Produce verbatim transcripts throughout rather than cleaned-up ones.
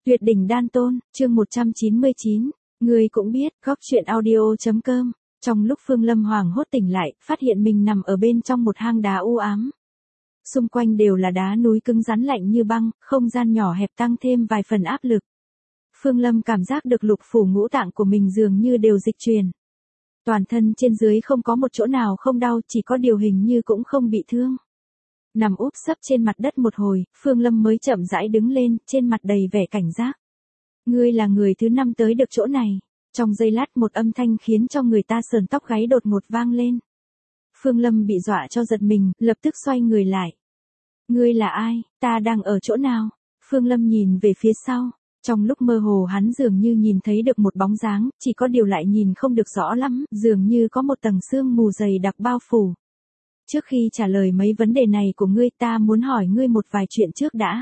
Tuyệt đỉnh đan tôn, chương một trăm chín mươi chín. Ngươi cũng biết, góc chuyện audio.com. Trong lúc Phương Lâm hoảng hốt tỉnh lại, phát hiện mình nằm ở bên trong một hang đá u ám. Xung quanh đều là đá núi cứng rắn lạnh như băng, không gian nhỏ hẹp tăng thêm vài phần áp lực. Phương Lâm cảm giác được lục phủ ngũ tạng của mình dường như đều dịch chuyển. Toàn thân trên dưới không có một chỗ nào không đau, chỉ có điều hình như cũng không bị thương. Nằm úp sấp trên mặt đất một hồi, Phương Lâm mới chậm rãi đứng lên, trên mặt đầy vẻ cảnh giác. Ngươi là người thứ năm tới được chỗ này. Trong giây lát một âm thanh khiến cho người ta sờn tóc gáy đột ngột vang lên. Phương Lâm bị dọa cho giật mình, lập tức xoay người lại. Ngươi là ai, ta đang ở chỗ nào? Phương Lâm nhìn về phía sau. Trong lúc mơ hồ hắn dường như nhìn thấy được một bóng dáng, chỉ có điều lại nhìn không được rõ lắm, dường như có một tầng sương mù dày đặc bao phủ. Trước khi trả lời mấy vấn đề này của ngươi, ta muốn hỏi ngươi một vài chuyện trước đã.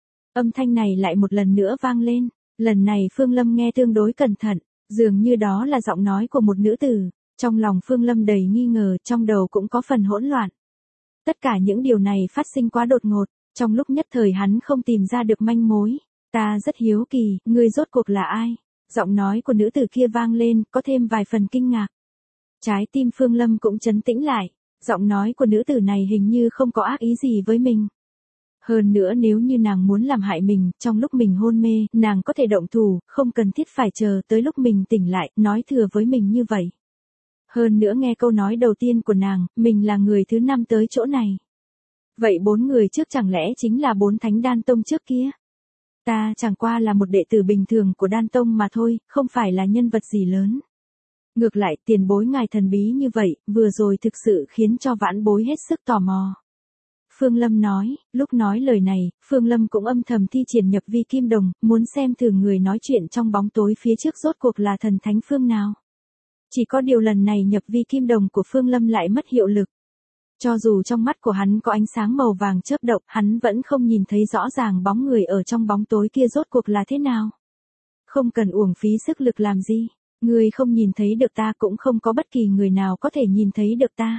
Âm thanh này lại một lần nữa vang lên, lần này Phương Lâm nghe tương đối cẩn thận, dường như đó là giọng nói của một nữ tử. Trong lòng Phương Lâm đầy nghi ngờ, trong đầu cũng có phần hỗn loạn. Tất cả những điều này phát sinh quá đột ngột, trong lúc nhất thời hắn không tìm ra được manh mối. Ta rất hiếu kỳ, ngươi rốt cuộc là ai? Giọng nói của nữ tử kia vang lên, có thêm vài phần kinh ngạc. Trái tim Phương Lâm cũng trấn tĩnh lại. Giọng nói của nữ tử này hình như không có ác ý gì với mình. Hơn nữa nếu như nàng muốn làm hại mình, trong lúc mình hôn mê, nàng có thể động thủ, không cần thiết phải chờ tới lúc mình tỉnh lại, nói thừa với mình như vậy. Hơn nữa nghe câu nói đầu tiên của nàng, mình là người thứ năm tới chỗ này. Vậy bốn người trước chẳng lẽ chính là bốn thánh đan tông trước kia? Ta chẳng qua là một đệ tử bình thường của đan tông mà thôi, không phải là nhân vật gì lớn. Ngược lại, tiền bối ngài thần bí như vậy, vừa rồi thực sự khiến cho vãn bối hết sức tò mò. Phương Lâm nói, lúc nói lời này, Phương Lâm cũng âm thầm thi triển nhập vi kim đồng, muốn xem thử người nói chuyện trong bóng tối phía trước rốt cuộc là thần thánh phương nào. Chỉ có điều lần này nhập vi kim đồng của Phương Lâm lại mất hiệu lực. Cho dù trong mắt của hắn có ánh sáng màu vàng chớp động, hắn vẫn không nhìn thấy rõ ràng bóng người ở trong bóng tối kia rốt cuộc là thế nào. Không cần uổng phí sức lực làm gì. Ngươi không nhìn thấy được ta, cũng không có bất kỳ người nào có thể nhìn thấy được ta.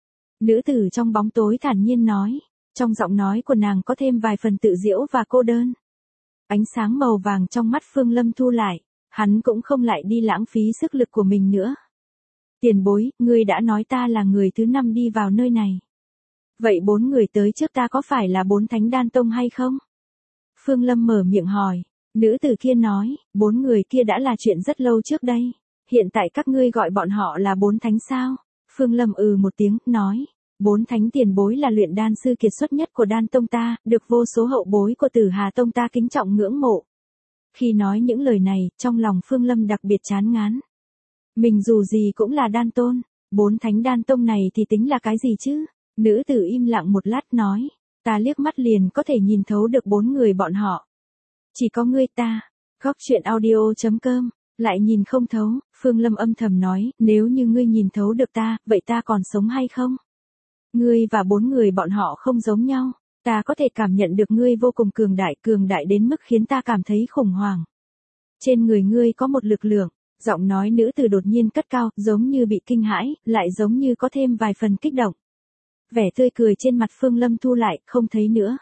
Nữ tử trong bóng tối thản nhiên nói, trong giọng nói của nàng có thêm vài phần tự giễu và cô đơn. Ánh sáng màu vàng trong mắt Phương Lâm thu lại, hắn cũng không lại đi lãng phí sức lực của mình nữa. Tiền bối, ngươi đã nói ta là người thứ năm đi vào nơi này. Vậy bốn người tới trước ta có phải là bốn thánh đan tông hay không? Phương Lâm mở miệng hỏi. Nữ tử kia nói, bốn người kia đã là chuyện rất lâu trước đây. Hiện tại các ngươi gọi bọn họ là bốn thánh sao? Phương Lâm ừ một tiếng, nói, bốn thánh tiền bối là luyện đan sư kiệt xuất nhất của đan tông ta, được vô số hậu bối của Tử Hà tông ta kính trọng ngưỡng mộ. Khi nói những lời này, trong lòng Phương Lâm đặc biệt chán ngán. Mình dù gì cũng là đan tôn, bốn thánh đan tông này thì tính là cái gì chứ? Nữ tử im lặng một lát nói, ta liếc mắt liền có thể nhìn thấu được bốn người bọn họ. Chỉ có ngươi ta, góc chuyện audio.com, lại nhìn không thấu. Phương Lâm âm thầm nói, nếu như ngươi nhìn thấu được ta, vậy ta còn sống hay không? Ngươi và bốn người bọn họ không giống nhau, ta có thể cảm nhận được ngươi vô cùng cường đại, cường đại đến mức khiến ta cảm thấy khủng hoảng. Trên người ngươi có một lực lượng, giọng nói nữ tử đột nhiên cất cao, giống như bị kinh hãi, lại giống như có thêm vài phần kích động. Vẻ tươi cười trên mặt Phương Lâm thu lại, không thấy nữa.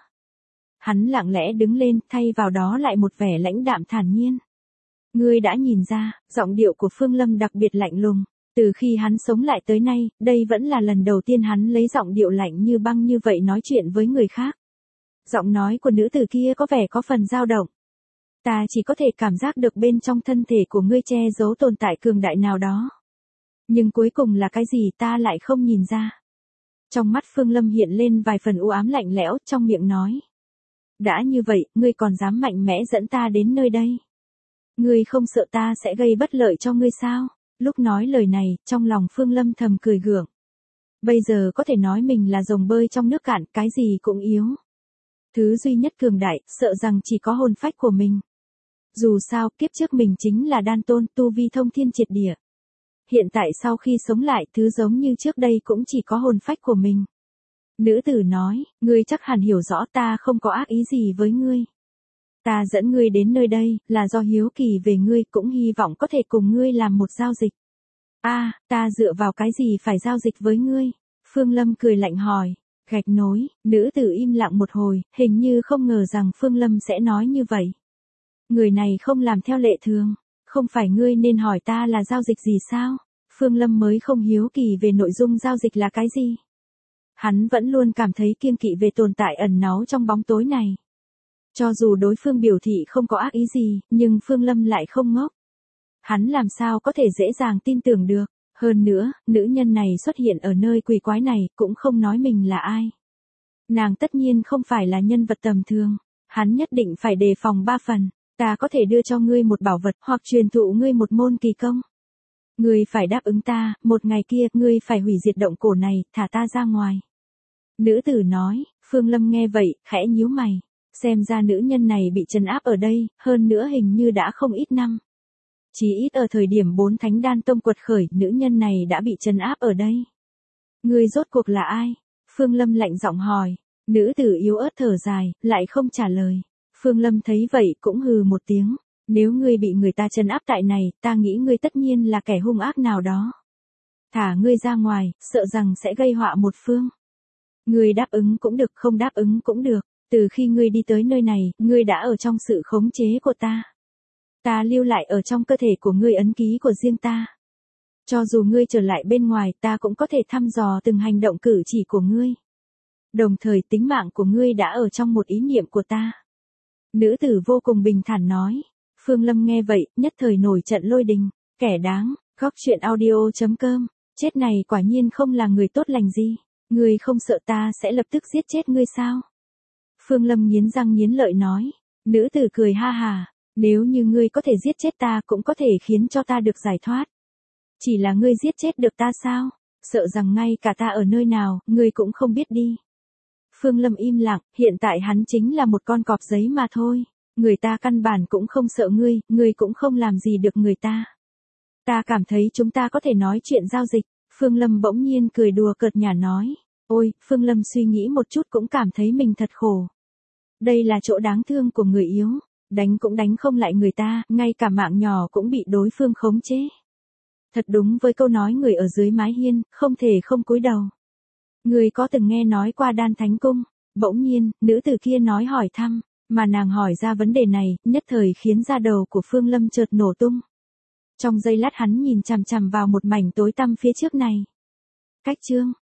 Hắn lặng lẽ đứng lên, thay vào đó lại một vẻ lãnh đạm thản nhiên. Ngươi đã nhìn ra, giọng điệu của Phương Lâm đặc biệt lạnh lùng. Từ khi hắn sống lại tới nay, đây vẫn là lần đầu tiên hắn lấy giọng điệu lạnh như băng như vậy nói chuyện với người khác. Giọng nói của nữ tử kia có vẻ có phần dao động. Ta chỉ có thể cảm giác được bên trong thân thể của ngươi che giấu tồn tại cường đại nào đó. Nhưng cuối cùng là cái gì ta lại không nhìn ra. Trong mắt Phương Lâm hiện lên vài phần u ám lạnh lẽo, trong miệng nói. Đã như vậy, ngươi còn dám mạnh mẽ dẫn ta đến nơi đây. Ngươi không sợ ta sẽ gây bất lợi cho ngươi sao? Lúc nói lời này, trong lòng Phương Lâm thầm cười gượng. Bây giờ có thể nói mình là rồng bơi trong nước cạn, cái gì cũng yếu. Thứ duy nhất cường đại, sợ rằng chỉ có hồn phách của mình. Dù sao, kiếp trước mình chính là đan tôn, tu vi thông thiên triệt địa. Hiện tại sau khi sống lại, thứ giống như trước đây cũng chỉ có hồn phách của mình. Nữ tử nói, ngươi chắc hẳn hiểu rõ ta không có ác ý gì với ngươi. Ta dẫn ngươi đến nơi đây, là do hiếu kỳ về ngươi, cũng hy vọng có thể cùng ngươi làm một giao dịch. A, à, ta dựa vào cái gì phải giao dịch với ngươi? Phương Lâm cười lạnh hỏi. Gạch nối, nữ tử im lặng một hồi, hình như không ngờ rằng Phương Lâm sẽ nói như vậy. Người này không làm theo lệ thường, không phải ngươi nên hỏi ta là giao dịch gì sao? Phương Lâm mới không hiếu kỳ về nội dung giao dịch là cái gì. Hắn vẫn luôn cảm thấy kiêng kỵ về tồn tại ẩn náu trong bóng tối này. Cho dù đối phương biểu thị không có ác ý gì, nhưng Phương Lâm lại không ngốc. Hắn làm sao có thể dễ dàng tin tưởng được. Hơn nữa, nữ nhân này xuất hiện ở nơi quỷ quái này cũng không nói mình là ai. Nàng tất nhiên không phải là nhân vật tầm thường. Hắn nhất định phải đề phòng ba phần. Ta có thể đưa cho ngươi một bảo vật hoặc truyền thụ ngươi một môn kỳ công. Ngươi phải đáp ứng ta, một ngày kia ngươi phải hủy diệt động cổ này, thả ta ra ngoài. Nữ tử nói. Phương Lâm nghe vậy, khẽ nhíu mày. Xem ra nữ nhân này bị trấn áp ở đây, hơn nữa hình như đã không ít năm. Chỉ ít ở thời điểm bốn thánh đan tông quật khởi, nữ nhân này đã bị trấn áp ở đây. Ngươi rốt cuộc là ai? Phương Lâm lạnh giọng hỏi. Nữ tử yếu ớt thở dài, lại không trả lời. Phương Lâm thấy vậy cũng hừ một tiếng. Nếu ngươi bị người ta trấn áp tại này, ta nghĩ ngươi tất nhiên là kẻ hung ác nào đó. Thả ngươi ra ngoài, sợ rằng sẽ gây họa một phương. Ngươi đáp ứng cũng được, không đáp ứng cũng được. Từ khi ngươi đi tới nơi này, ngươi đã ở trong sự khống chế của ta. Ta lưu lại ở trong cơ thể của ngươi ấn ký của riêng ta. Cho dù ngươi trở lại bên ngoài, ta cũng có thể thăm dò từng hành động cử chỉ của ngươi. Đồng thời tính mạng của ngươi đã ở trong một ý niệm của ta. Nữ tử vô cùng bình thản nói. Phương Lâm nghe vậy, nhất thời nổi trận lôi đình. Kẻ đáng, góc truyện audio chấm com. Chết này quả nhiên không là người tốt lành gì. Ngươi không sợ ta sẽ lập tức giết chết ngươi sao? Phương Lâm nghiến răng nghiến lợi nói. Nữ tử cười ha hà. Nếu như ngươi có thể giết chết ta cũng có thể khiến cho ta được giải thoát. Chỉ là ngươi giết chết được ta sao? Sợ rằng ngay cả ta ở nơi nào, ngươi cũng không biết đi. Phương Lâm im lặng, hiện tại hắn chính là một con cọp giấy mà thôi. Người ta căn bản cũng không sợ ngươi, ngươi cũng không làm gì được người ta. Ta cảm thấy chúng ta có thể nói chuyện giao dịch. Phương Lâm bỗng nhiên cười đùa cợt nhả nói. Ôi, Phương Lâm suy nghĩ một chút cũng cảm thấy mình thật khổ. Đây là chỗ đáng thương của người yếu. Đánh cũng đánh không lại người ta, ngay cả mạng nhỏ cũng bị đối phương khống chế. Thật đúng với câu nói người ở dưới mái hiên, không thể không cúi đầu. Người có từng nghe nói qua Đan Thánh Cung? Bỗng nhiên, nữ tử kia nói hỏi thăm, mà nàng hỏi ra vấn đề này, nhất thời khiến da đầu của Phương Lâm chợt nổ tung. Trong giây lát hắn nhìn chằm chằm vào một mảnh tối tăm phía trước này. Cách chương